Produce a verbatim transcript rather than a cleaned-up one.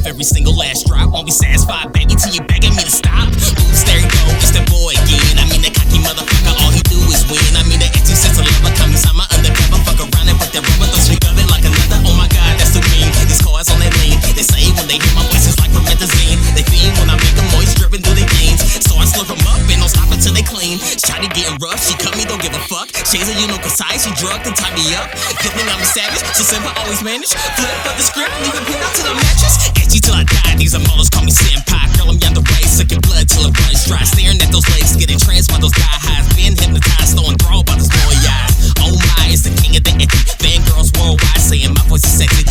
every single last drop. Won't be satisfied, baby, till you begging me to stop. Oops, there you go, it's that boy again. I mean, that cocky motherfucker, all he do is win. I mean, that empty sense of lover come inside my undercover. Fuck around and put that rubber, throw sweet of it like another. Oh my god, that's too mean. These cars on that lean. They say when they hear my voice, it's like promethazine. They fiend when I make them moist, dripping through their jeans. So I slurp them up and don't stop until they clean. Shawty getting rough, she cut me, don't give a fuck. Shades of you know Kasai, she drugged and tied me up. Good thing I'm a savage, she said I always manage. Flip up the script, leave it pinned out to the mattress. Catch you till I die, these are models call me senpai. Girl, I'm yonder way, sucking blood till it runs dry. Staring at those legs, getting tranced by those die highs. Being hypnotized, so enthralled by those boy eyes. Oh my, it's the king of the itchy. Fangirls worldwide saying my voice is sexy.